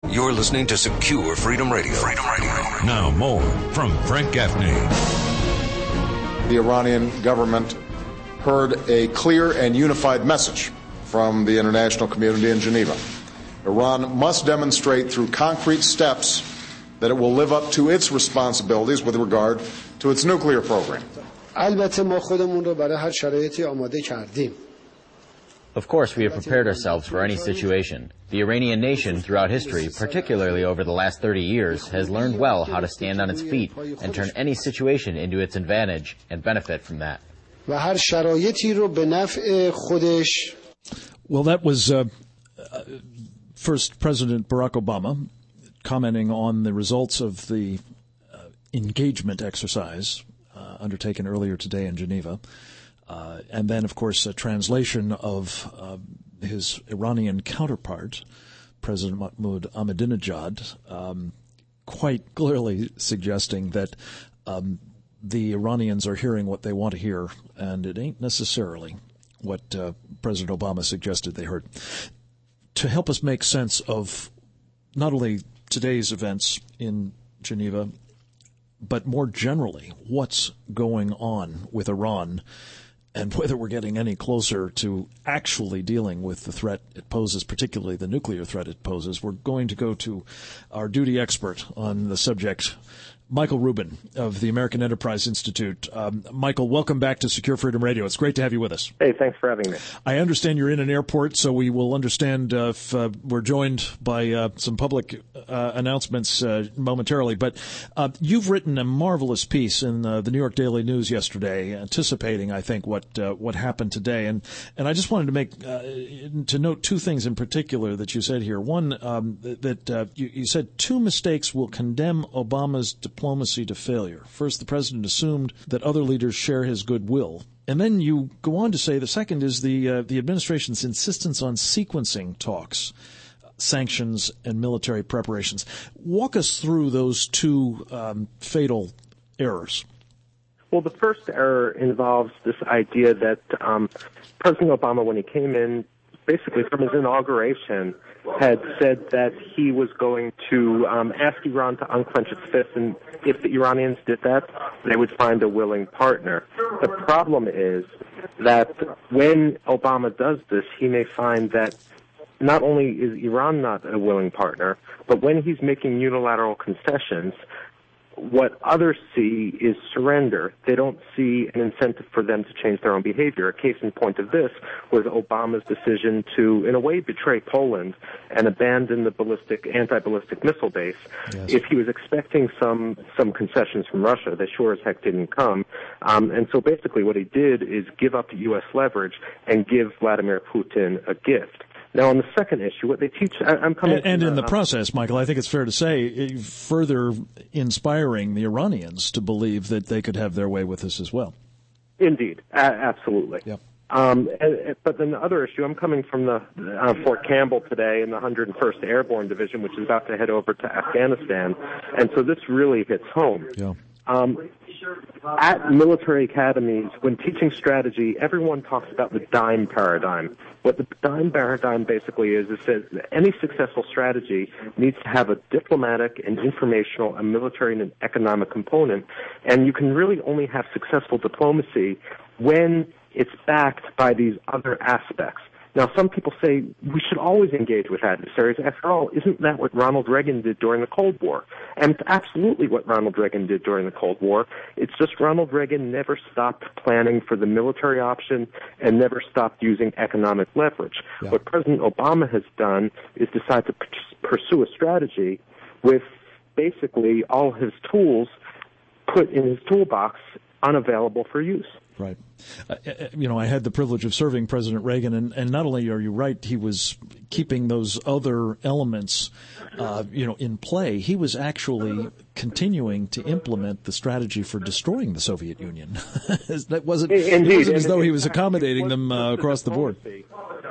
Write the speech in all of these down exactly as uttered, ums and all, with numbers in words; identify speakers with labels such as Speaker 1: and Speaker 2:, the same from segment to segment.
Speaker 1: You're listening to Secure Freedom Radio. Freedom Radio.
Speaker 2: Now more from Frank Gaffney.
Speaker 3: The Iranian government heard a clear and unified message from the international community in Geneva. Iran must demonstrate through concrete steps that it will live up to its responsibilities with regard to its nuclear program.
Speaker 4: Of course, we have prepared ourselves for any situation. The Iranian nation, throughout history, particularly over the last thirty years, has learned well how to stand on its feet and turn any situation into its advantage and benefit from that.
Speaker 5: Well, that was uh, uh, first President Barack Obama commenting on the results of the uh, engagement exercise uh, undertaken earlier today in Geneva. Uh, and then, of course, a translation of uh, his Iranian counterpart, President Mahmoud Ahmadinejad, um, quite clearly suggesting that um, the Iranians are hearing what they want to hear, and it ain't necessarily what uh, President Obama suggested they heard. To help us make sense of not only today's events in Geneva, but more generally, what's going on with Iran, and whether we're getting any closer to actually dealing with the threat it poses, particularly the nuclear threat it poses, we're going to go to our duty expert on the subject, Michael Rubin of the American Enterprise Institute. Um, Michael, welcome back to Secure Freedom Radio. It's great to have you with us.
Speaker 6: Hey, thanks for having me.
Speaker 5: I understand you're in an airport, so we will understand uh, if uh, we're joined by uh, some public uh, announcements uh, momentarily. But uh, you've written a marvelous piece in uh, the New York Daily News yesterday, anticipating, I think, what uh, what happened today. And and I just wanted to make uh, to note two things in particular that you said here. One, um, that uh, you, you said two mistakes will condemn Obama's diplomacy to failure. First, the president assumed that other leaders share his goodwill. And then you go on to say the second is the uh, the administration's insistence on sequencing talks, sanctions, and military preparations. Walk us through those two um, fatal errors.
Speaker 6: Well, the first error involves this idea that um, President Obama, when he came in, basically from his inauguration, had said that he was going to um, ask Iran to unclench its fists, and if the Iranians did that, they would find a willing partner. The problem is that when Obama does this, he may find that not only is Iran not a willing partner, but when he's making unilateral concessions, what others see is surrender. They don't see an incentive for them to change their own behavior. A case in point of this was Obama's decision to, in a way, betray Poland and abandon the ballistic, anti-ballistic missile base. Yes. If he was expecting some some concessions from Russia, they sure as heck didn't come. Um, and so basically what he did is give up U S leverage and give Vladimir Putin a gift. Now, on the second issue, what they teach, I, I'm coming...
Speaker 5: And, and in the um, process, Michael, I think it's fair to say, further inspiring the Iranians to believe that they could have their way with this as well.
Speaker 6: Indeed, a- absolutely. Yep. Um, and, but then the other issue, I'm coming from the uh, Fort Campbell today in the one hundred first Airborne Division, which is about to head over to Afghanistan, and so this really hits home. Yeah. Um, at military academies, when teaching strategy, everyone talks about the DIME paradigm. What the DIME paradigm basically is, is that any successful strategy needs to have a diplomatic and informational, a military and an economic component, and you can really only have successful diplomacy when it's backed by these other aspects. Now, some people say we should always engage with adversaries. After all, isn't that what Ronald Reagan did during the Cold War? And it's absolutely what Ronald Reagan did during the Cold War. It's just Ronald Reagan never stopped planning for the military option and never stopped using economic leverage. Yeah. What President Obama has done is decide to p- pursue a strategy with basically all his tools put in his toolbox unavailable for use.
Speaker 5: Right. Uh, you know, I had the privilege of serving President Reagan, and, and not only are you right, he was keeping those other elements, uh, you know, in play. He was actually continuing to implement the strategy for destroying the Soviet Union. that wasn't,
Speaker 6: Indeed.
Speaker 5: it wasn't as though he was accommodating them uh, across the board.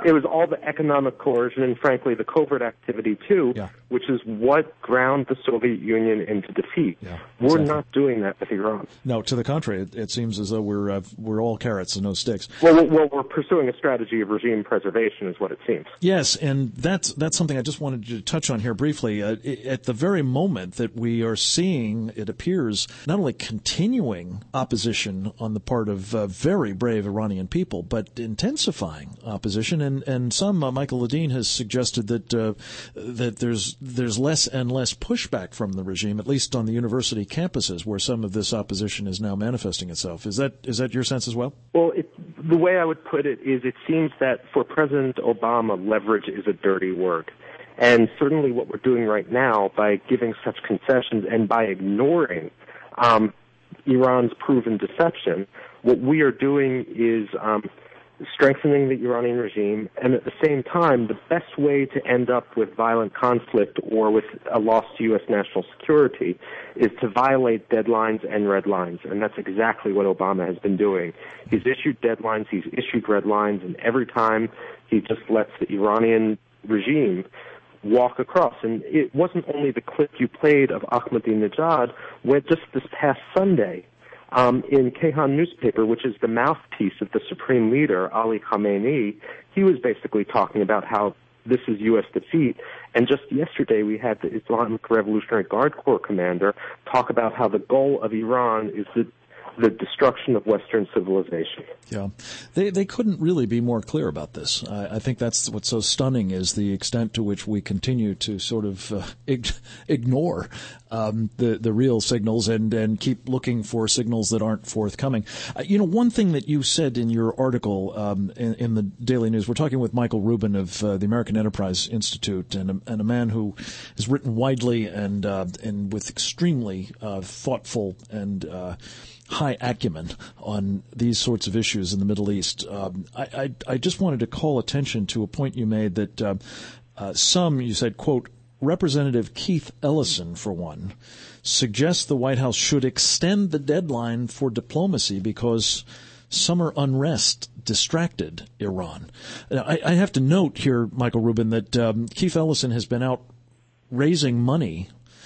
Speaker 6: it was all the economic coercion and, frankly, the covert activity, too, yeah. which is what ground the Soviet Union into defeat. Yeah, we're exactly. not doing that with Iran.
Speaker 5: No, to the contrary. It, it seems as though we're uh, we're all carrots and no sticks.
Speaker 6: Well, well, we're pursuing a strategy of regime preservation is what it seems.
Speaker 5: Yes, and that's, that's something I just wanted to touch on here briefly. Uh, at the very moment that we are seeing, it appears, not only continuing opposition on the part of uh, very brave Iranian people, but intensifying opposition. And, and some, uh, Michael Ledeen has suggested that uh, that there's there's less and less pushback from the regime, at least on the university campuses, where some of this opposition is now manifesting itself. Is that is that your sense as well?
Speaker 6: Well, it, the way I would put it is it seems that for President Obama, leverage is a dirty word. And certainly what we're doing right now by giving such concessions and by ignoring um, Iran's proven deception, what we are doing is um, strengthening the Iranian regime, and at the same time, the best way to end up with violent conflict or with a loss to U S national security is to violate deadlines and red lines, and that's exactly what Obama has been doing. He's issued deadlines, he's issued red lines, and every time he just lets the Iranian regime walk across. And it wasn't only the clip you played of Ahmadinejad, where just this past Sunday, Um, in Kayhan newspaper, which is the mouthpiece of the supreme leader, Ali Khamenei, he was basically talking about how this is U S defeat. And just yesterday we had the Islamic Revolutionary Guard Corps commander talk about how the goal of Iran is the the destruction of Western civilization.
Speaker 5: Yeah, they they couldn't really be more clear about this. I, I think that's what's so stunning is the extent to which we continue to sort of uh, ig- ignore um, the the real signals and and keep looking for signals that aren't forthcoming. Uh, you know, one thing that you said in your article um, in, in the Daily News, we're talking with Michael Rubin of uh, the American Enterprise Institute, and a, and a man who has written widely and uh, and with extremely uh, thoughtful and uh, high acumen on these sorts of issues in the Middle East. Um, I, I, I just wanted to call attention to a point you made that uh, uh, some, you said, quote, Representative Keith Ellison, for one, suggests the White House should extend the deadline for diplomacy because summer unrest distracted Iran. I, I have to note here, Michael Rubin, that um, Keith Ellison has been out raising money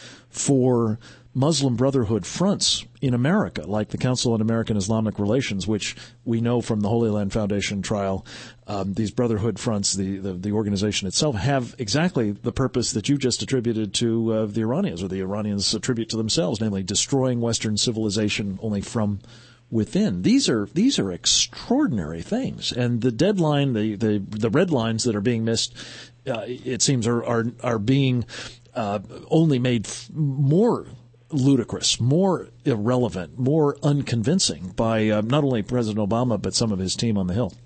Speaker 5: for Muslim Brotherhood fronts in America, like the Council on American Islamic Relations, which we know from the Holy Land Foundation trial, um, these Brotherhood fronts, the, the, the organization itself, have exactly the purpose that you just attributed to uh, the Iranians, or the Iranians attribute to themselves, namely destroying Western civilization only from within. These are these are extraordinary things, and the deadline, the the, the red lines that are being missed, uh, it seems, are are are being uh, only made f- more ludicrous, more irrelevant, more unconvincing by uh, not only President Obama but some of his team on the Hill.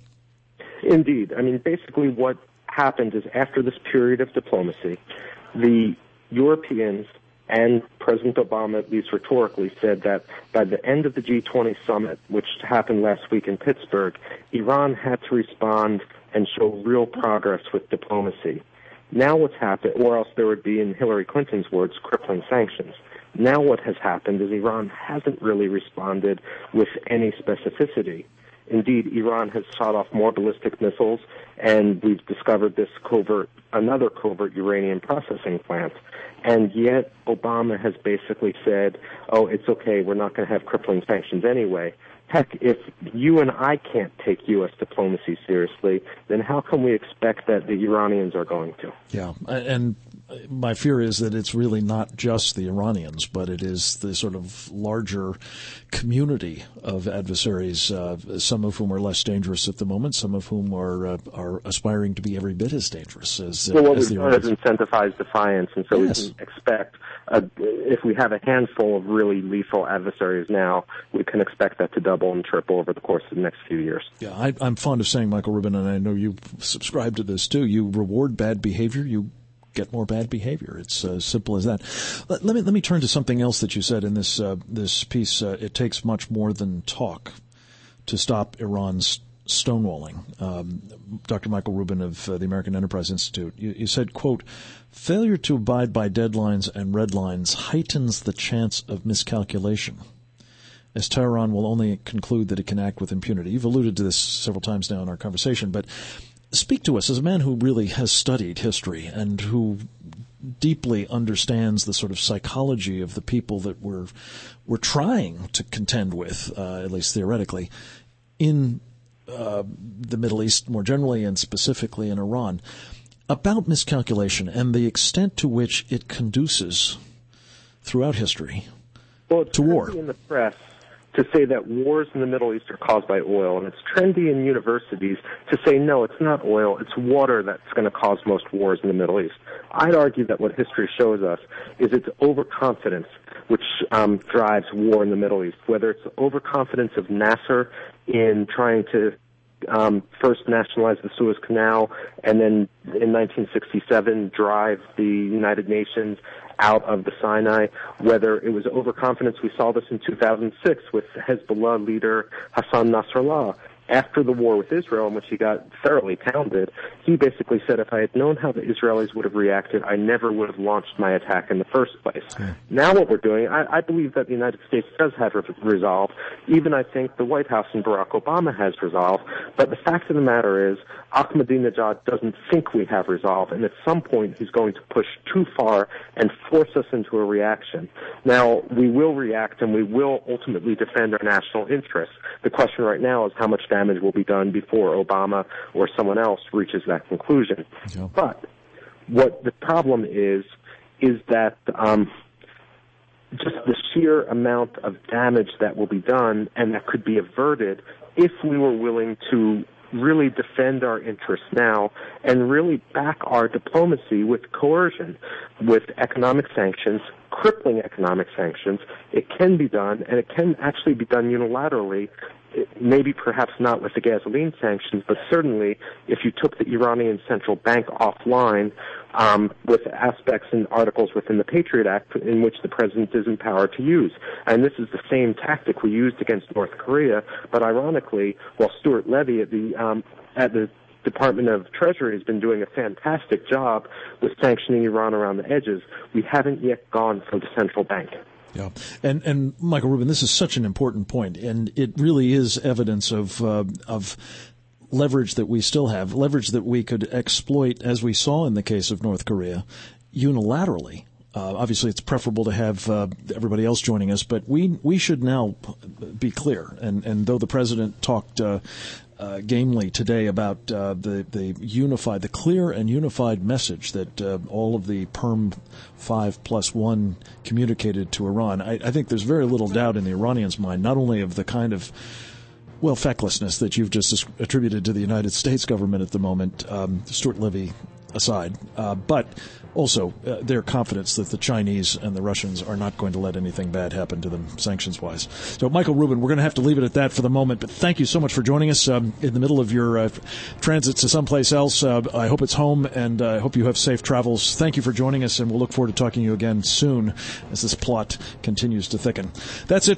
Speaker 6: Indeed. I mean, basically what happened is after this period of diplomacy, the Europeans and President Obama, at least rhetorically, said that by the end of the G twenty summit, which happened last week in Pittsburgh, Iran had to respond and show real progress with diplomacy. Now what's happened, or else there would be, in Hillary Clinton's words, crippling sanctions. Now what has happened is Iran hasn't really responded with any specificity. Indeed, Iran has shot off more ballistic missiles, and we've discovered this covert, another covert uranium processing plant. And yet Obama has basically said, oh, it's okay, we're not going to have crippling sanctions anyway. Heck, if you and I can't take U S diplomacy seriously, then how can we expect that the Iranians are going to?
Speaker 5: Yeah, and my fear is that it's really not just the Iranians, but it is the sort of larger community of adversaries, uh, some of whom are less dangerous at the moment, some of whom are uh, are aspiring to be every bit as dangerous as, uh,
Speaker 6: well, what
Speaker 5: as the
Speaker 6: we've done is incentivize defiance, and so yes. we can expect, uh, if we have a handful of really lethal adversaries now, we can expect that to double and triple over the course of the next few years.
Speaker 5: Yeah, I, I'm fond of saying, Michael Rubin, and I know you subscribe to this too, you reward bad behavior, you get more bad behavior. It's as simple as that. Let, let me let me turn to something else that you said in this uh, this piece. Uh, it takes much more than talk to stop Iran's stonewalling. Um, Doctor Michael Rubin of uh, the American Enterprise Institute. You, you said, quote, failure to abide by deadlines and red lines heightens the chance of miscalculation, as Tehran will only conclude that it can act with impunity. You've alluded to this several times now in our conversation, but speak to us as a man who really has studied history and who deeply understands the sort of psychology of the people that we're we're trying to contend with, uh, at least theoretically, in uh, the Middle East more generally and specifically in Iran, about miscalculation and the extent to which it conduces throughout history
Speaker 6: well, it's
Speaker 5: to war.
Speaker 6: In the press to say that wars in the Middle East are caused by oil, and it's trendy in universities to say, no, it's not oil, it's water that's going to cause most wars in the Middle East. I'd argue that what history shows us is it's overconfidence which um, drives war in the Middle East, whether it's overconfidence of Nasser in trying to um, first nationalize the Suez Canal and then in nineteen sixty-seven drive the United Nations out of the Sinai, whether it was overconfidence. We saw this in two thousand six with Hezbollah leader Hassan Nasrallah. After the war with Israel, in which he got thoroughly pounded, he basically said, if I had known how the Israelis would have reacted, I never would have launched my attack in the first place. Yeah. Now what we're doing, I, I believe that the United States does have resolve. Even I think the White House and Barack Obama has resolve. But the fact of the matter is, Ahmadinejad doesn't think we have resolve, and at some point he's going to push too far and force us into a reaction. Now, we will react, and we will ultimately defend our national interests. The question right now is how much damage will be done before Obama or someone else reaches that conclusion. Yeah. But what the problem is, is that um, just the sheer amount of damage that will be done and that could be averted if we were willing to really defend our interests now and really back our diplomacy with coercion, with economic sanctions, crippling economic sanctions. It can be done, and it can actually be done unilaterally, maybe perhaps not with the gasoline sanctions, but certainly if you took the Iranian central bank offline um, with aspects and articles within the Patriot Act in which the president is empowered to use. And this is the same tactic we used against North Korea, but ironically, while Stuart Levy at the um, at the Department of Treasury has been doing a fantastic job with sanctioning Iran around the edges, we haven't yet gone for the central bank.
Speaker 5: Yeah, and and Michael Rubin, this is such an important point, and it really is evidence of uh, of leverage that we still have, leverage that we could exploit, as we saw in the case of North Korea, unilaterally. Uh, obviously, it's preferable to have uh, everybody else joining us, but we we should now be clear. And and though the president talked uh, uh, gamely today about uh, the the unified, the clear and unified message that uh, all of the Perm five plus one communicated to Iran, I, I think there's very little doubt in the Iranians' mind, not only of the kind of well, fecklessness that you've just attributed to the United States government at the moment, um, Stuart Levy aside, uh, but also uh, their confidence that the Chinese and the Russians are not going to let anything bad happen to them sanctions-wise. So, Michael Rubin, we're going to have to leave it at that for the moment, but thank you so much for joining us um, in the middle of your uh, transit to someplace else. Uh, I hope it's home, and I uh, hope you have safe travels. Thank you for joining us, and we'll look forward to talking to you again soon as this plot continues to thicken. That's it.